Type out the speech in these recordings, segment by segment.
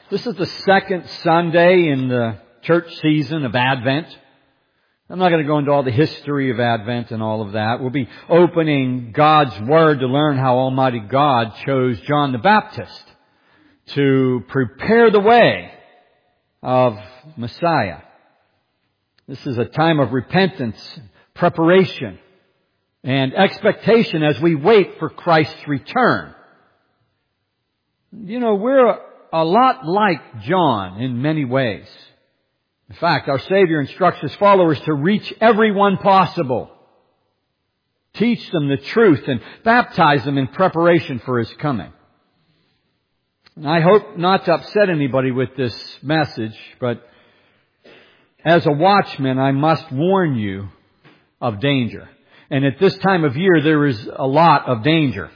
This is the second Sunday in the church season of Advent. I'm not going to go into all the history of Advent and all of that. We'll be opening God's Word to learn how Almighty God chose John the Baptist to prepare the way of Messiah. This is a time of repentance, preparation, and expectation as we wait for Christ's return. You know, we're a lot like John in many ways. In fact, our Savior instructs His followers to reach everyone possible, teach them the truth, and baptize them in preparation for His coming. And I hope not to upset anybody with this message, but as a watchman, I must warn you of danger. And at this time of year, there is a lot of danger.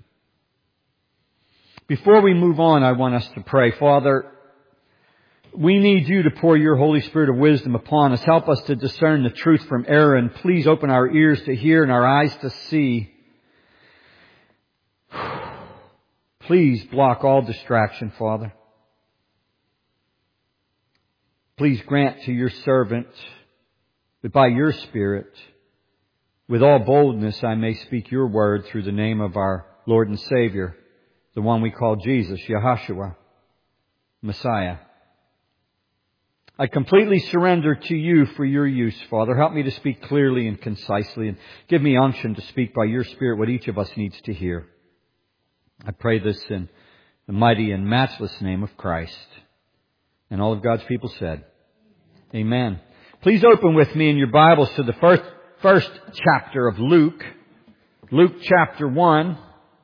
Before we move on, I want us to pray. Father, we need You to pour Your Holy Spirit of wisdom upon us. Help us to discern the truth from error, and please open our ears to hear and our eyes to see. Please block all distraction, Father. Please grant to Your servant that by Your Spirit, with all boldness, I may speak Your word through the name of our Lord and Savior, the one we call Jesus, Yahushua, Messiah. I completely surrender to You for Your use, Father. Help me to speak clearly and concisely, and give me unction to speak by Your Spirit what each of us needs to hear. I pray this in the mighty and matchless name of Christ. And all of God's people said, Amen. Please open with me in your Bibles to the first chapter of Luke. Luke chapter 1.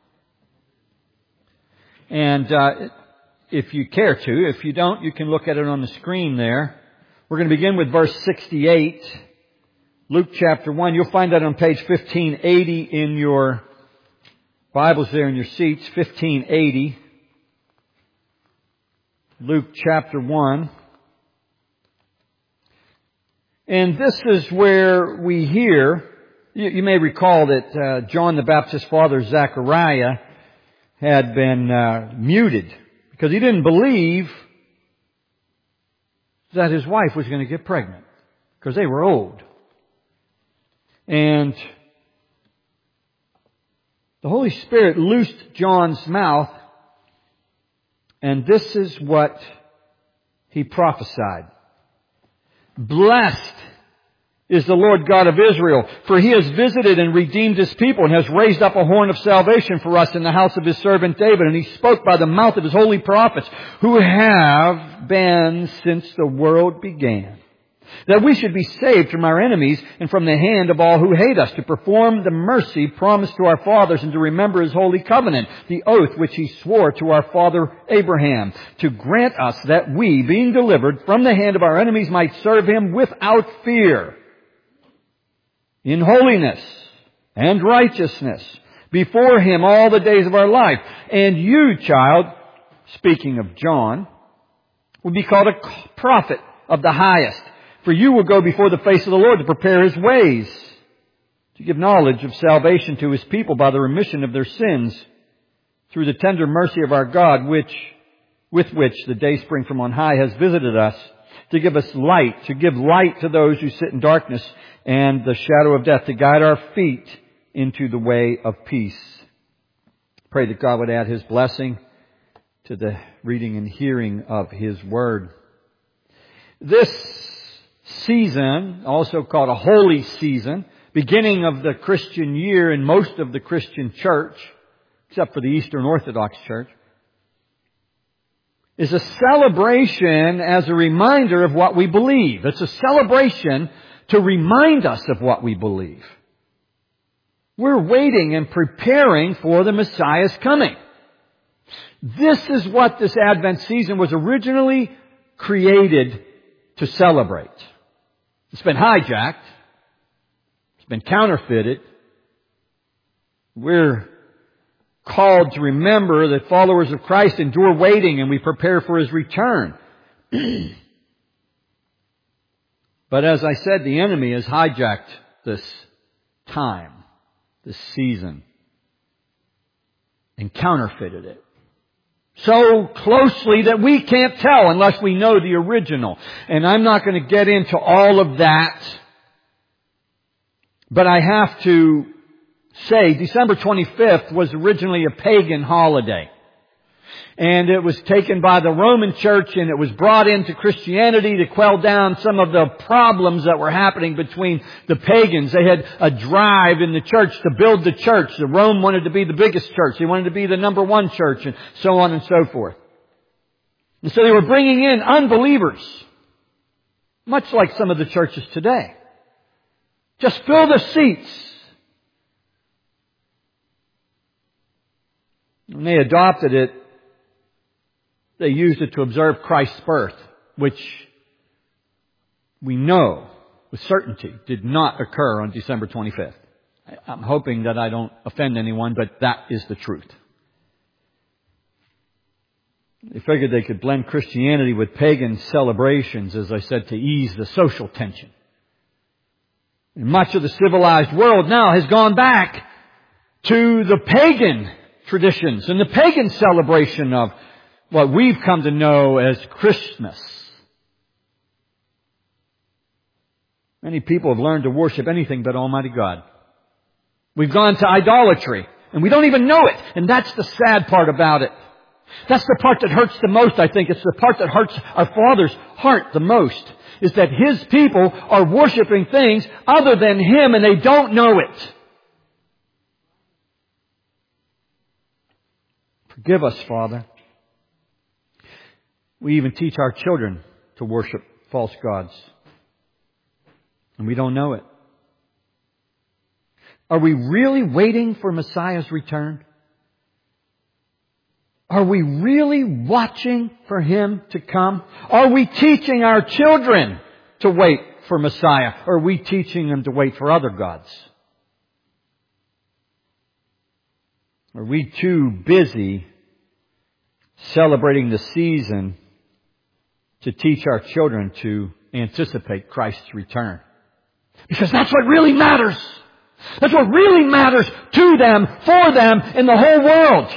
And if you care to, if you don't, you can look at it on the screen there. We're going to begin with verse 68. Luke chapter 1. You'll find that on page 1580 in your Bibles there in your seats. 1580. Luke chapter 1. And this is where we hear, you may recall that John the Baptist's father, Zechariah, had been muted because he didn't believe that his wife was going to get pregnant because they were old. And the Holy Spirit loosed John's mouth, and this is what he prophesied. Blessed is the Lord God of Israel, for He has visited and redeemed His people and has raised up a horn of salvation for us in the house of His servant David. And He spoke by the mouth of His holy prophets, who have been since the world began, that we should be saved from our enemies and from the hand of all who hate us, to perform the mercy promised to our fathers and to remember His holy covenant, the oath which He swore to our father Abraham, to grant us that we, being delivered from the hand of our enemies, might serve Him without fear, in holiness and righteousness before Him all the days of our life. And you, child, speaking of John, will be called a prophet of the highest. For you will go before the face of the Lord to prepare His ways, to give knowledge of salvation to His people by the remission of their sins, through the tender mercy of our God, with which the dayspring from on high has visited us, to give us light, to give light to those who sit in darkness and the shadow of death, to guide our feet into the way of peace. Pray that God would add His blessing to the reading and hearing of His Word. This season, also called a holy season, beginning of the Christian year in most of the Christian church, except for the Eastern Orthodox Church, is a celebration as a reminder of what we believe. It's a celebration to remind us of what we believe. We're waiting and preparing for the Messiah's coming. This is what this Advent season was originally created to celebrate. It's been hijacked. It's been counterfeited. We're called to remember that followers of Christ endure waiting and we prepare for His return. But as I said, the enemy has hijacked this time, this season, and counterfeited it. so closely that we can't tell unless we know the original. And I'm not going to get into all of that. But I have to say, December 25th was originally a pagan holiday. And it was taken by the Roman Church, and it was brought into Christianity to quell down some of the problems that were happening between the pagans. They had a drive in the church to build the church. The Rome wanted to be the biggest church. They wanted to be the number one church, and so on and so forth. And so they were bringing in unbelievers, much like some of the churches today. Just fill the seats. When they adopted it, they used it to observe Christ's birth, which we know with certainty did not occur on December 25th. I'm hoping that I don't offend anyone, but that is the truth. They figured they could blend Christianity with pagan celebrations, as I said, to ease the social tension. And much of the civilized world now has gone back to the pagan traditions and the pagan celebration of what we've come to know as Christmas. Many people have learned to worship anything but Almighty God. We've gone to idolatry, and we don't even know it. And that's the sad part about it. That's the part that hurts the most, I think. It's the part that hurts our Father's heart the most, is that His people are worshiping things other than Him, and they don't know it. Forgive us, Father. We even teach our children to worship false gods. And we don't know it. Are we really waiting for Messiah's return? Are we really watching for Him to come? Are we teaching our children to wait for Messiah? Or are we teaching them to wait for other gods? Are we too busy celebrating the season to teach our children to anticipate Christ's return? Because that's what really matters. That's what really matters to them, for them, in the whole world.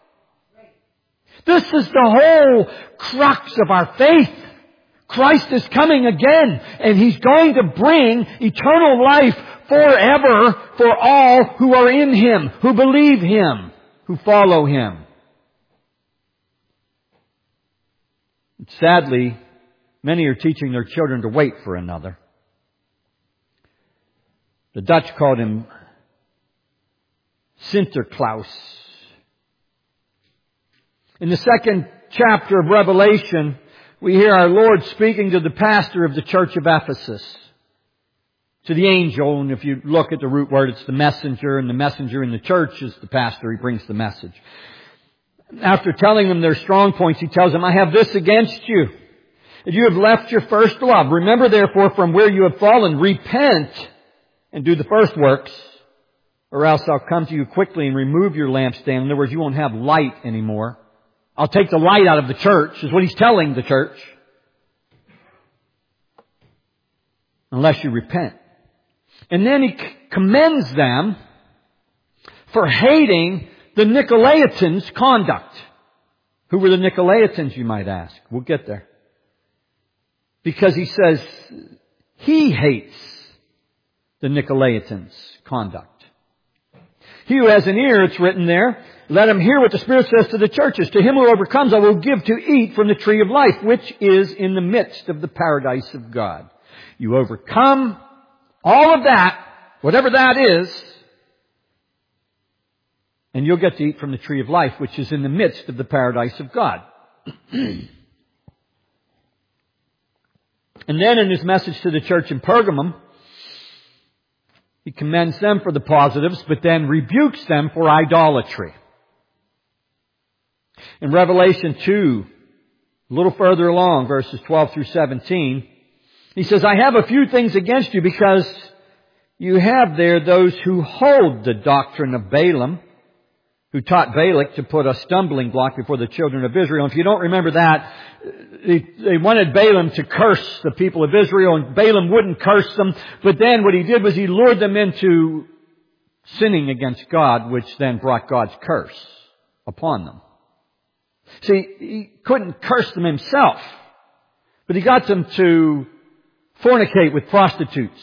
This is the whole crux of our faith. Christ is coming again, and He's going to bring eternal life forever for all who are in Him, who believe Him, who follow Him. Sadly, many are teaching their children to wait for another. The Dutch called him Sinterklaas. In the second chapter of Revelation, we hear our Lord speaking to the pastor of the church of Ephesus, to the angel, and if you look at the root word, it's the messenger, and the messenger in the church is the pastor. He brings the message. After telling them their strong points, he tells them, I have this against you, that you have left your first love. Remember therefore from where you have fallen, repent and do the first works, or else I'll come to you quickly and remove your lampstand. In other words, you won't have light anymore. I'll take the light out of the church, is what He's telling the church. Unless you repent. And then He commends them for hating the Nicolaitans' conduct. Who were the Nicolaitans, you might ask? We'll get there. Because He says He hates the Nicolaitans' conduct. He who has an ear, it's written there, let him hear what the Spirit says to the churches. To him who overcomes, I will give to eat from the tree of life, which is in the midst of the paradise of God. You overcome all of that, whatever that is, and you'll get to eat from the tree of life, which is in the midst of the paradise of God. And then in His message to the church in Pergamum, He commends them for the positives, but then rebukes them for idolatry. In Revelation 2, a little further along, verses 12 through 17, He says, I have a few things against you, because you have there those who hold the doctrine of Balaam, who taught Balak to put a stumbling block before the children of Israel. And if you don't remember that, they wanted Balaam to curse the people of Israel, and Balaam wouldn't curse them. But then what he did was he lured them into sinning against God, which then brought God's curse upon them. See, he couldn't curse them himself, but he got them to fornicate with prostitutes.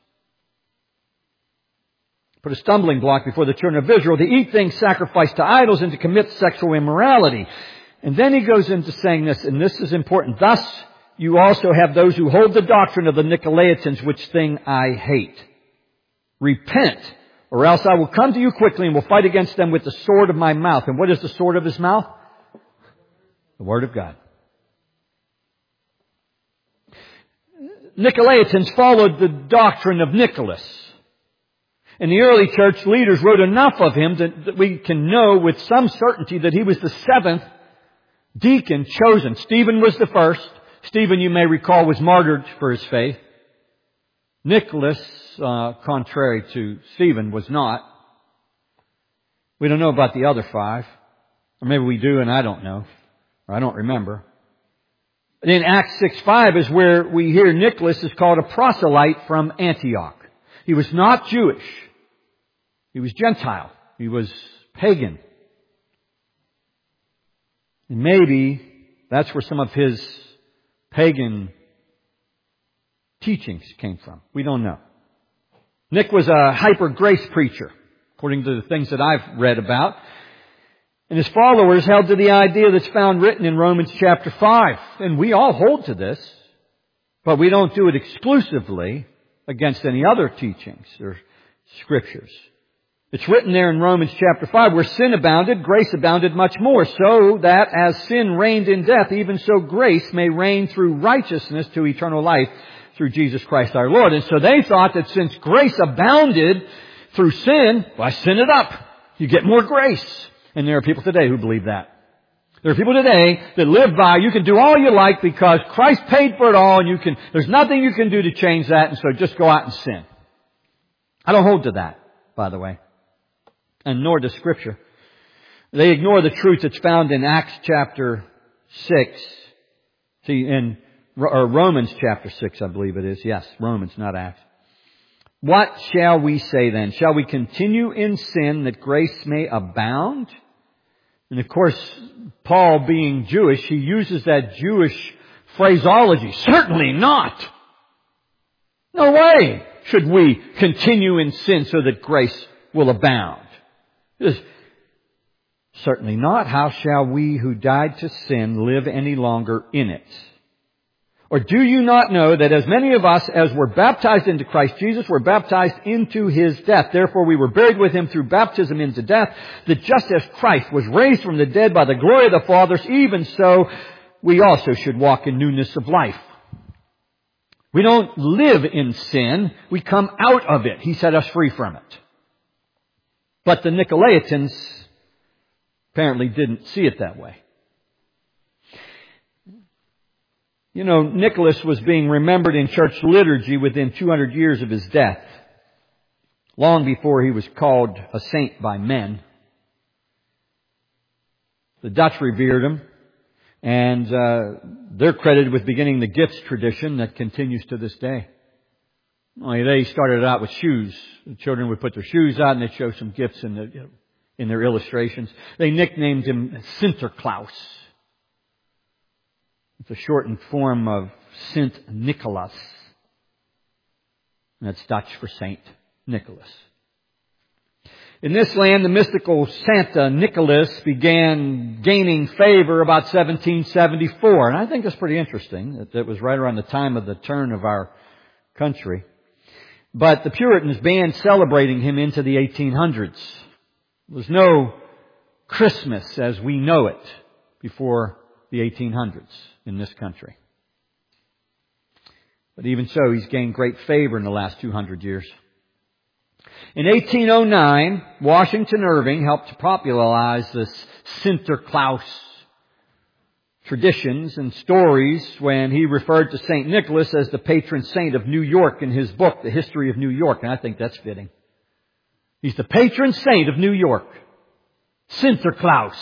Put a stumbling block before the children of Israel to eat things sacrificed to idols and to commit sexual immorality. And then he goes into saying this, and this is important. Thus, you also have those who hold the doctrine of the Nicolaitans, which thing I hate. Repent, or else I will come to you quickly and will fight against them with the sword of my mouth. And what is the sword of his mouth? The Word of God. Nicolaitans followed the doctrine of Nicholas. And the early church leaders wrote enough of him that we can know with some certainty that he was the seventh deacon chosen. Stephen was the first. Stephen, you may recall, was martyred for his faith. Nicholas, contrary to Stephen, was not. We don't know about the other five. Or maybe we do and I don't know. Or I don't remember. And in Acts 6:5 is where we hear Nicholas is called a proselyte from Antioch. He was not Jewish. He was Gentile. He was pagan. And maybe that's where some of his pagan teachings came from. We don't know. Nick was a hyper-grace preacher, according to the things that I've read about. And his followers held to the idea that's found written in Romans chapter 5. And we all hold to this, but we don't do it exclusively against any other teachings or scriptures. It's written there in Romans chapter 5, where sin abounded, grace abounded much more, so that as sin reigned in death, even so grace may reign through righteousness to eternal life through Jesus Christ our Lord. And so they thought that since grace abounded through sin, why sin it up? You get more grace. And there are people today who believe that. There are people today that live by, you can do all you like because Christ paid for it all and there's nothing you can do to change that, and so just go out and sin. I don't hold to that, by the way. And nor does Scripture. They ignore the truth that's found in Acts chapter 6. See, or Romans chapter 6, I believe it is. Yes, Romans, not Acts. What shall we say then? Shall we continue in sin that grace may abound? And of course, Paul being Jewish, he uses that Jewish phraseology. Certainly not. No way should we continue in sin so that grace will abound. Certainly not. How shall we who died to sin live any longer in it? Or do you not know that as many of us as were baptized into Christ Jesus were baptized into His death? Therefore we were buried with Him through baptism into death, that just as Christ was raised from the dead by the glory of the Father, even so we also should walk in newness of life. We don't live in sin. We come out of it. He set us free from it. But the Nicolaitans apparently didn't see it that way. You know, Nicholas was being remembered in church liturgy within 200 years of his death, long before he was called a saint by men. The Dutch revered him, and they're credited with beginning the gifts tradition that continues to this day. Only they started out with shoes. The children would put their shoes on and they'd show some gifts in their illustrations. They nicknamed him Sinterklaas. It's a shortened form of Sint Nicholas. And that's Dutch for Saint Nicholas. In this land, the mystical Santa Nicholas began gaining favor about 1774. And I think that's pretty interesting. That was right around the time of the turn of our country. But the Puritans banned celebrating him into the 1800s. There was no Christmas as we know it before the 1800s in this country. But even so, he's gained great favor in the last 200 years. In 1809, Washington Irving helped to popularize this Sinterklaas traditions and stories when he referred to St. Nicholas as the patron saint of New York in his book, The History of New York. And I think that's fitting. He's the patron saint of New York. Sinterklaas.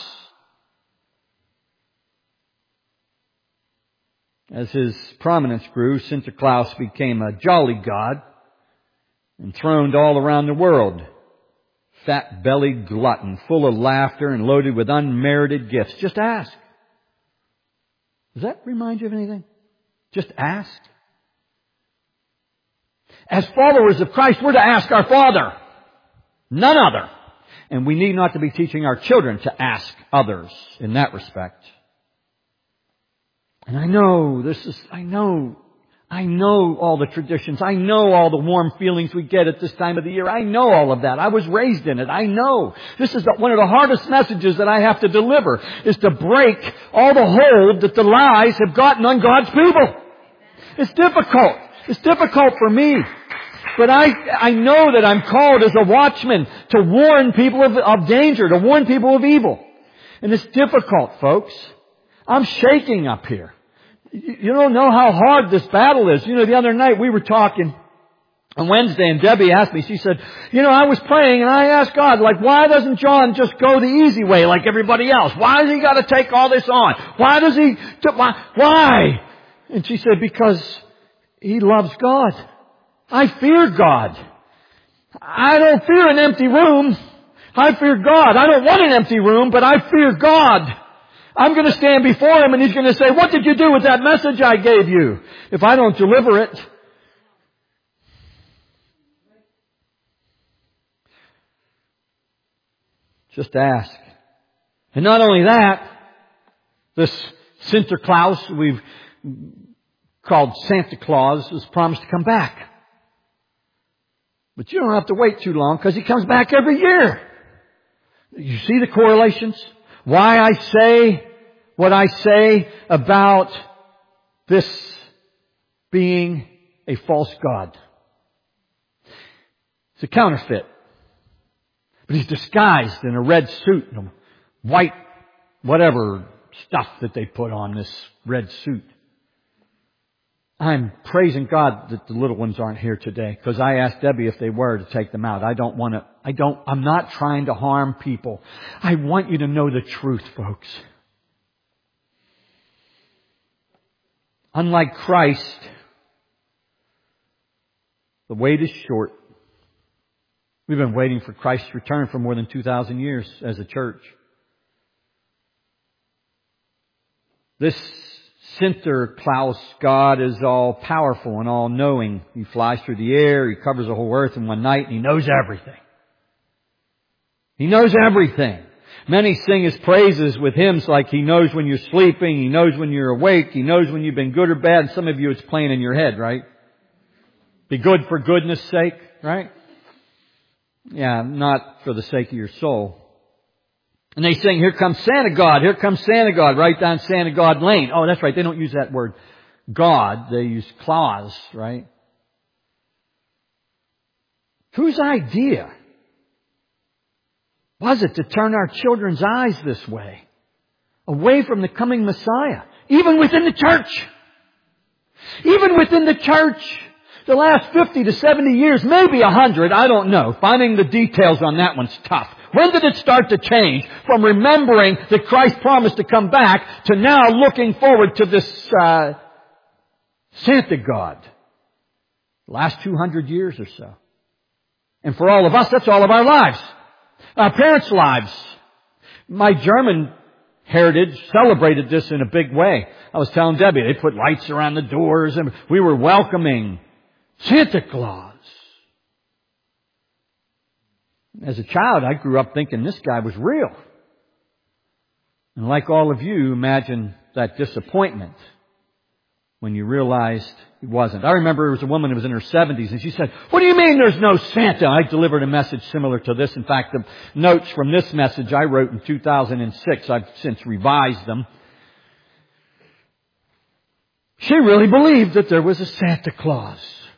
As his prominence grew, Sinterklaas became a jolly god, enthroned all around the world. Fat-bellied glutton, full of laughter and loaded with unmerited gifts. Just ask. Does that remind you of anything? Just ask. As followers of Christ, we're to ask our Father. None other. And we need not to be teaching our children to ask others in that respect. And I know all the traditions. I know all the warm feelings we get at this time of the year. I know all of that. I was raised in it. I know. This is one of the hardest messages that I have to deliver, is to break all the hold that the lies have gotten on God's people. It's difficult. It's difficult for me. But I know that I'm called as a watchman to warn people of danger, to warn people of evil. And it's difficult, folks. I'm shaking up here. You don't know how hard this battle is. You know, the other night we were talking on Wednesday and Debbie asked me, she said, I was praying and I asked God, why doesn't John just go the easy way like everybody else? Why does he got to take all this on? Why? And she said, because he loves God. I fear God. I don't fear an empty room. I fear God. I don't want an empty room, but I fear God. I'm going to stand before Him and He's going to say, what did you do with that message I gave you? If I don't deliver it. Just ask. And not only that, this Sinterklaas we've called Santa Claus has promised to come back. But you don't have to wait too long because He comes back every year. You see the correlations? Why I say what I say about this being a false god. It's a counterfeit. But He's disguised in a red suit and a white whatever stuff that they put on this red suit. I'm praising God that the little ones aren't here today, because I asked Debbie if they were to take them out. I'm not trying to harm people. I want you to know the truth, folks. Unlike Christ, the wait is short. We've been waiting for Christ's return for more than 2,000 years as a church. This Sinterklaas God is all powerful and all knowing. He flies through the air. He covers the whole earth in one night, and He knows everything. He knows everything. Many sing His praises with hymns like He knows when you're sleeping, He knows when you're awake, He knows when you've been good or bad. And some of you it's playing in your head, right? Be good for goodness sake, right? Yeah, not for the sake of your soul. And they sing, here comes Santa God, here comes Santa God, right down Santa God Lane. Oh, that's right, they don't use that word God, they use Claus, right? Whose idea was it to turn our children's eyes this way? Away from the coming Messiah. Even within the church. Even within the church. The last 50 to 70 years, maybe 100, I don't know. Finding the details on that one's tough. When did it start to change from remembering that Christ promised to come back to now looking forward to this Santa God? The last 200 years or so. And for all of us, that's all of our lives. Our parents' lives. My German heritage celebrated this in a big way. I was telling Debbie, they put lights around the doors and we were welcoming Santa Claus. As a child, I grew up thinking this guy was real. And like all of you, imagine that disappointment when you realized he wasn't. I remember there was a woman who was in her 70s and she said, what do you mean there's no Santa? I delivered a message similar to this. In fact, the notes from this message I wrote in 2006. I've since revised them. She really believed that there was a Santa Claus.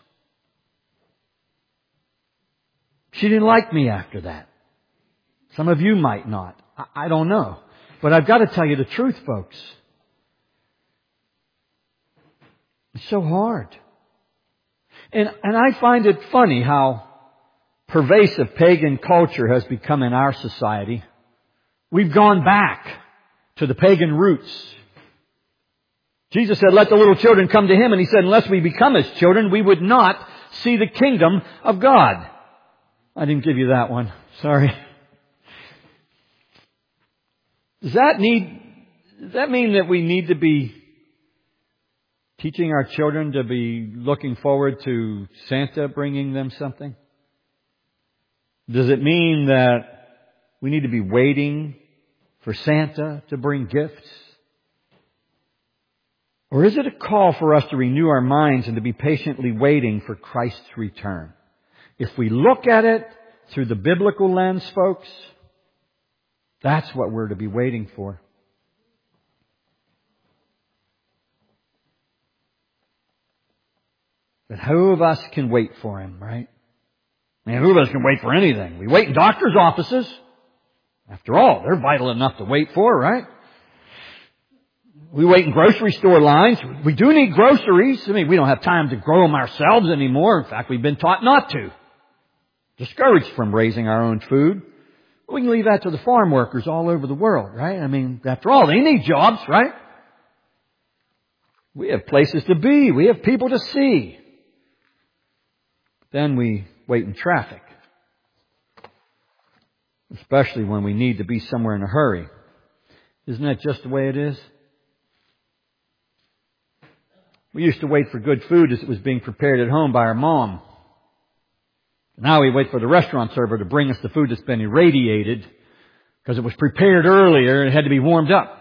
She didn't like me after that. Some of you might not. I don't know. But I've got to tell you the truth, folks. It's so hard. And I find it funny how pervasive pagan culture has become in our society. We've gone back to the pagan roots. Jesus said, let the little children come to Him. And He said, unless we become His children, we would not see the kingdom of God. I didn't give you that one. Sorry. Does that mean that we need to be teaching our children to be looking forward to Santa bringing them something? Does it mean that we need to be waiting for Santa to bring gifts? Or is it a call for us to renew our minds and to be patiently waiting for Christ's return? If we look at it through the biblical lens, folks, that's what we're to be waiting for. But who of us can wait for Him, right? I mean, who of us can wait for anything? We wait in doctor's offices. After all, they're vital enough to wait for, right? We wait in grocery store lines. We do need groceries. I mean, we don't have time to grow them ourselves anymore. In fact, we've been taught not to. Discouraged from raising our own food. We can leave that to the farm workers all over the world, right? I mean, after all, they need jobs, right? We have places to be. We have people to see. Then we wait in traffic. Especially when we need to be somewhere in a hurry. Isn't that just the way it is? We used to wait for good food as it was being prepared at home by our mom. Now we wait for the restaurant server to bring us the food that's been irradiated because it was prepared earlier and it had to be warmed up.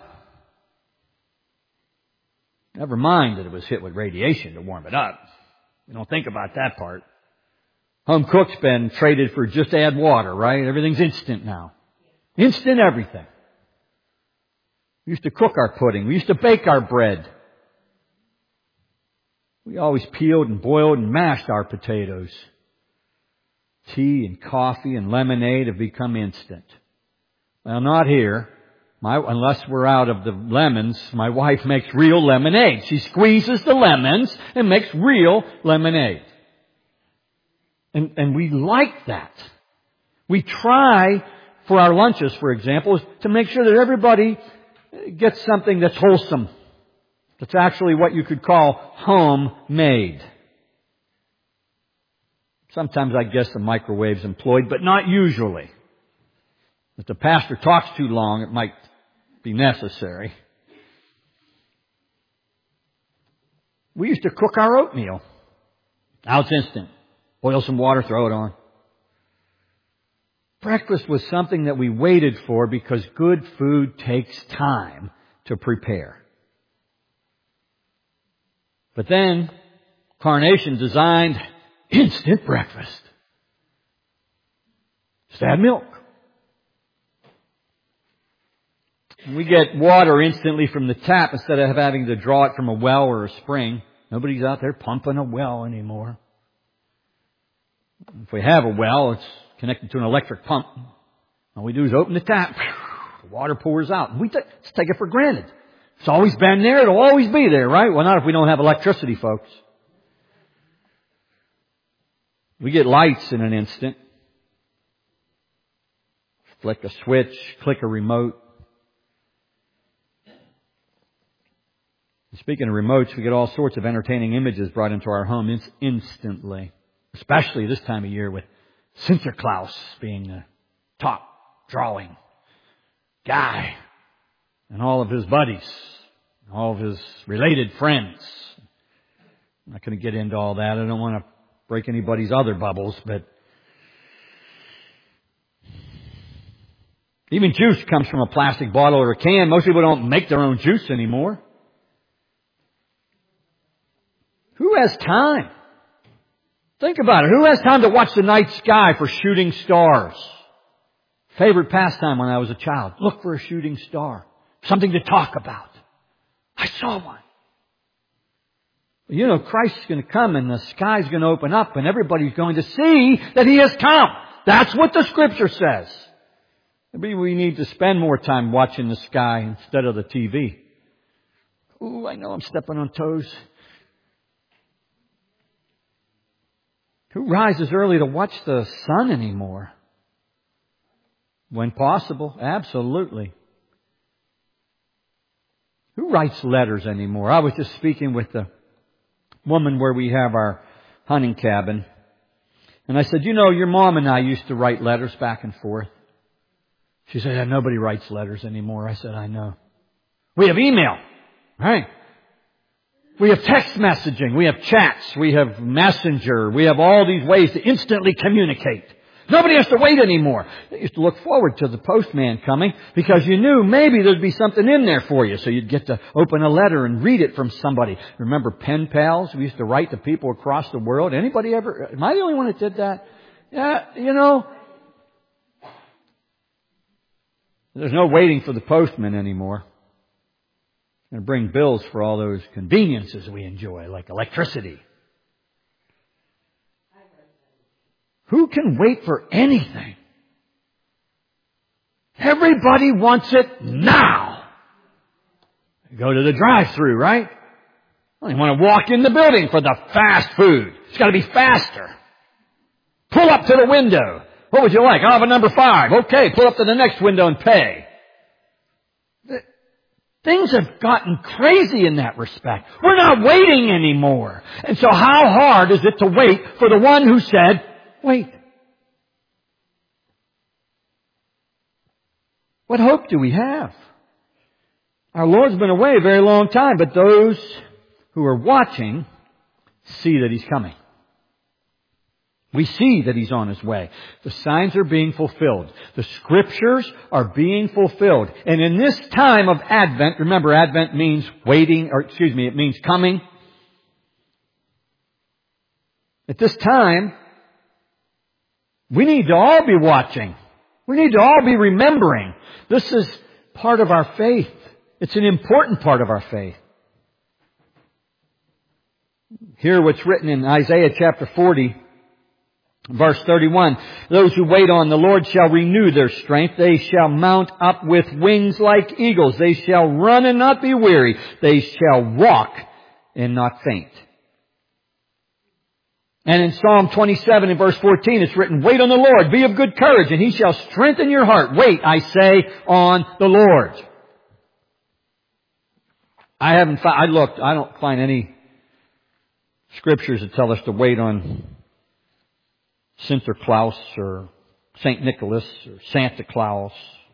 Never mind that it was hit with radiation to warm it up. We don't think about that part. Home cook's been traded for just add water, right? Everything's instant now. Instant everything. We used to cook our pudding. We used to bake our bread. We always peeled and boiled and mashed our potatoes. Tea and coffee and lemonade have become instant. Well, not here. Unless we're out of the lemons, my wife makes real lemonade. She squeezes the lemons and makes real lemonade. And we like that. We try for our lunches, for example, to make sure that everybody gets something that's wholesome. That's actually what you could call homemade. Sometimes I guess the microwave's employed, but not usually. If the pastor talks too long, it might be necessary. We used to cook our oatmeal. Now it's instant. Boil some water, throw it on. Breakfast was something that we waited for because good food takes time to prepare. But then, Carnation designed instant breakfast. Just add milk. We get water instantly from the tap instead of having to draw it from a well or a spring. Nobody's out there pumping a well anymore. If we have a well, it's connected to an electric pump. All we do is open the tap. The water pours out. We just take it for granted. It's always been there. It'll always be there, right? Well, not if we don't have electricity, folks. We get lights in an instant. Flick a switch, click a remote. And speaking of remotes, we get all sorts of entertaining images brought into our home instantly. Especially this time of year with Sinterklaas being the top drawing guy. And all of his buddies. All of his related friends. I'm not going to get into all that. I don't want to break anybody's other bubbles, but even juice comes from a plastic bottle or a can. Most people don't make their own juice anymore. Who has time? Think about it. Who has time to watch the night sky for shooting stars? Favorite pastime when I was a child. Look for a shooting star. Something to talk about. I saw one. You know, Christ's going to come and the sky's going to open up and everybody's going to see that He has come. That's what the Scripture says. Maybe we need to spend more time watching the sky instead of the TV. Ooh, I know I'm stepping on toes. Who rises early to watch the sun anymore? When possible, absolutely. Who writes letters anymore? I was just speaking with the woman where we have our hunting cabin. And I said, you know, your mom and I used to write letters back and forth. She said, yeah, nobody writes letters anymore. I said, I know. We have email. Right? We have text messaging. We have chats. We have Messenger. We have all these ways to instantly communicate. Nobody has to wait anymore. You used to look forward to the postman coming because you knew maybe there'd be something in there for you. So you'd get to open a letter and read it from somebody. Remember pen pals? We used to write to people across the world. Anybody ever? Am I the only one that did that? Yeah, There's no waiting for the postman anymore. It's going to bring bills for all those conveniences we enjoy, like electricity. Who can wait for anything? Everybody wants it now. You go to the drive-thru, right? Well, you want to walk in the building for the fast food. It's got to be faster. Pull up to the window. What would you like? I'll have a number 5. Okay, pull up to the next window and pay. Things have gotten crazy in that respect. We're not waiting anymore. And so how hard is it to wait for the one who said, wait. What hope do we have? Our Lord's been away a very long time, but those who are watching see that He's coming. We see that He's on His way. The signs are being fulfilled. The Scriptures are being fulfilled. And in this time of Advent, remember Advent means waiting, it means coming. At this time, we need to all be watching. We need to all be remembering. This is part of our faith. It's an important part of our faith. Hear what's written in Isaiah chapter 40, verse 31. Those who wait on the Lord shall renew their strength. They shall mount up with wings like eagles. They shall run and not be weary. They shall walk and not faint. And in Psalm 27 and verse 14 it's written, wait on the Lord, be of good courage, and He shall strengthen your heart. Wait, I say, on the Lord. I don't find any scriptures that tell us to wait on Sinterklaas or St. Nicholas or Santa Claus.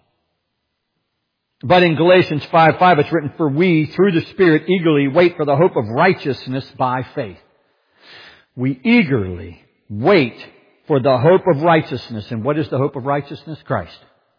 But in Galatians 5:5 it's written, for we, through the Spirit, eagerly wait for the hope of righteousness by faith. We eagerly wait for the hope of righteousness. And what is the hope of righteousness? Christ.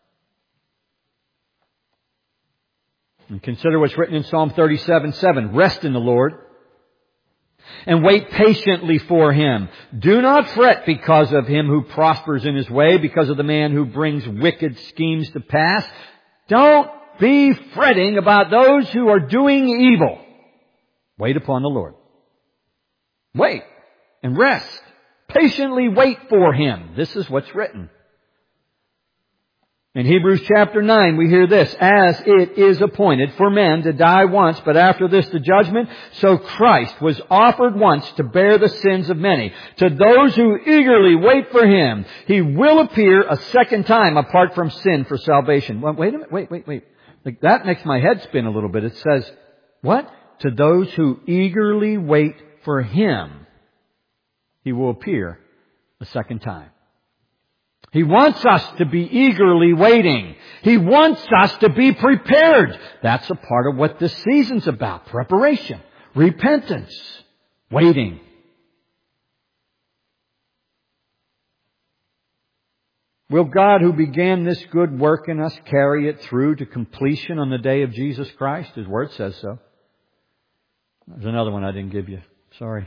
And consider what's written in Psalm 37:7. Rest in the Lord and wait patiently for Him. Do not fret because of him who prospers in his way, because of the man who brings wicked schemes to pass. Don't be fretting about those who are doing evil. Wait upon the Lord. Wait. And rest. Patiently wait for Him. This is what's written. In Hebrews chapter 9 we hear this, as it is appointed for men to die once, but after this the judgment, so Christ was offered once to bear the sins of many. To those who eagerly wait for Him, He will appear a second time apart from sin for salvation. Well, wait a minute, wait. Like, that makes my head spin a little bit. It says, what? To those who eagerly wait for Him, He will appear a second time. He wants us to be eagerly waiting. He wants us to be prepared. That's a part of what this season's about. Preparation, repentance, waiting. Will God, who began this good work in us, carry it through to completion on the day of Jesus Christ? His Word says so. There's another one I didn't give you. Sorry.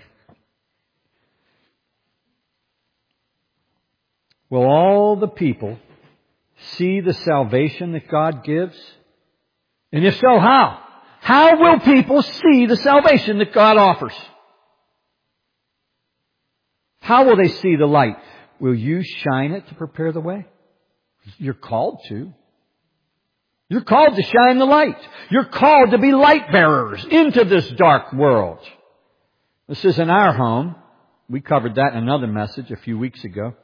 Will all the people see the salvation that God gives? And if so, how? How will people see the salvation that God offers? How will they see the light? Will you shine it to prepare the way? You're called to. You're called to shine the light. You're called to be light bearers into this dark world. This isn't our home. We covered that in another message a few weeks ago.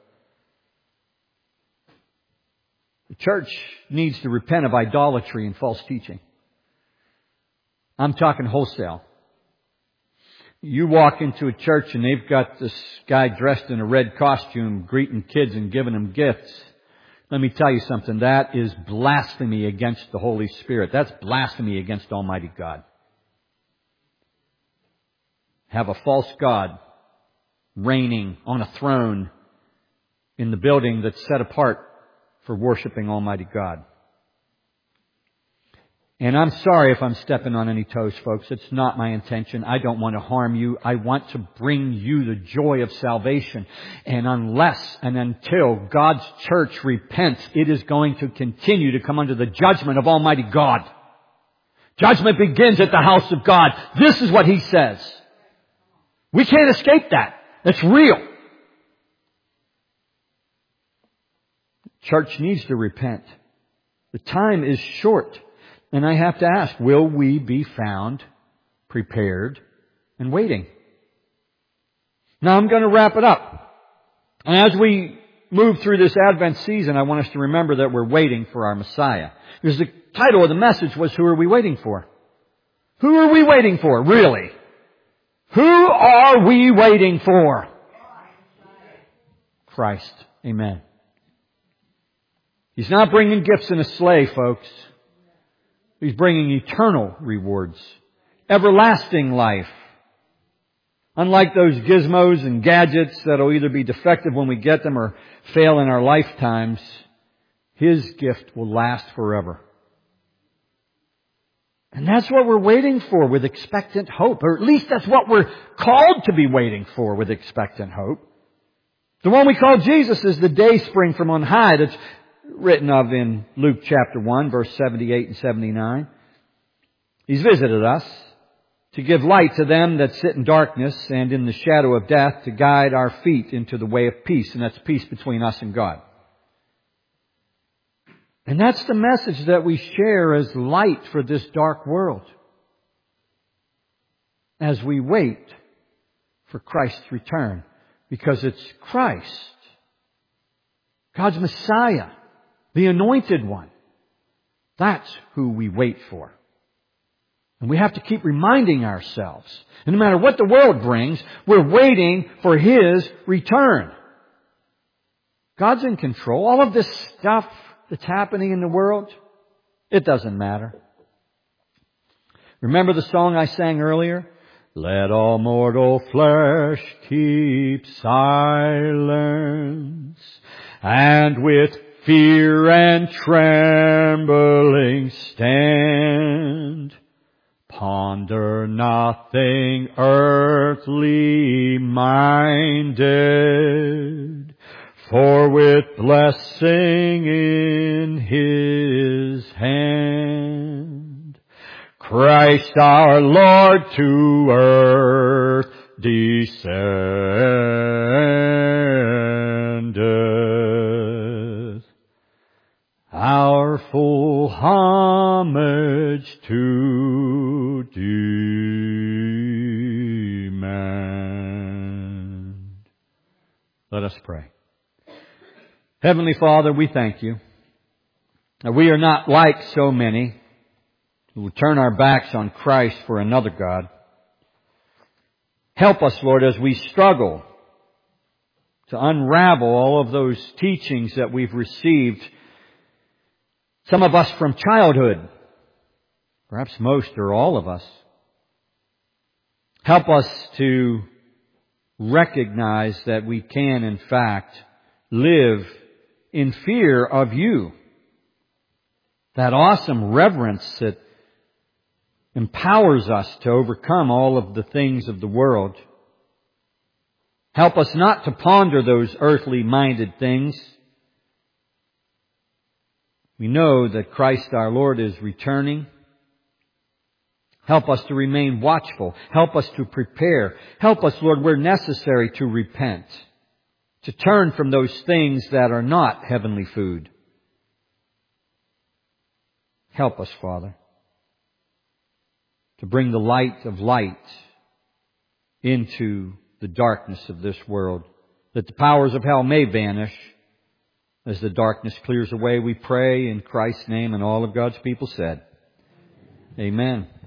The church needs to repent of idolatry and false teaching. I'm talking wholesale. You walk into a church and they've got this guy dressed in a red costume greeting kids and giving them gifts. Let me tell you something. That is blasphemy against the Holy Spirit. That's blasphemy against Almighty God. have a false god reigning on a throne in the building that's set apart for worshiping Almighty God. And I'm sorry if I'm stepping on any toes, folks. It's not my intention. I don't want to harm you. I want to bring you the joy of salvation. And unless and until God's church repents, it is going to continue to come under the judgment of Almighty God. Judgment begins at the house of God. This is what He says. We can't escape that. It's real. Church needs to repent. The time is short. And I have to ask, will we be found prepared and waiting? Now I'm going to wrap it up. And as we move through this Advent season, I want us to remember that we're waiting for our Messiah. Because the title of the message was, who are we waiting for? Who are we waiting for, really? Who are we waiting for? Christ. Amen. He's not bringing gifts in a sleigh, folks. He's bringing eternal rewards. Everlasting life. Unlike those gizmos and gadgets that'll either be defective when we get them or fail in our lifetimes, His gift will last forever. And that's what we're waiting for with expectant hope. Or at least that's what we're called to be waiting for with expectant hope. The one we call Jesus is the day spring from on high that's written of in Luke chapter 1, verse 78 and 79. He's visited us to give light to them that sit in darkness and in the shadow of death, to guide our feet into the way of peace. And that's peace between us and God. And that's the message that we share as light for this dark world, as we wait for Christ's return. Because it's Christ, God's Messiah, the Anointed One. That's who we wait for. And we have to keep reminding ourselves, and no matter what the world brings, we're waiting for His return. God's in control. All of this stuff that's happening in the world, it doesn't matter. Remember the song I sang earlier? Let all mortal flesh keep silence, and with fear and trembling stand. Ponder nothing earthly minded, for with blessing in His hand, Christ our Lord to earth descendeth. Our full homage to demand. Let us pray. Heavenly Father, we thank You. Now, we are not like so many who turn our backs on Christ for another God. Help us, Lord, as we struggle to unravel all of those teachings that we've received, some of us from childhood, perhaps most or all of us. Help us to recognize that we can, in fact, live in fear of You. That awesome reverence that empowers us to overcome all of the things of the world. Help us not to ponder those earthly-minded things. We know that Christ our Lord is returning. Help us to remain watchful. Help us to prepare. Help us, Lord, where necessary, to repent, to turn from those things that are not heavenly food. Help us, Father, to bring the light of light into the darkness of this world, that the powers of hell may vanish as the darkness clears away. We pray in Christ's name, and all of God's people said, Amen.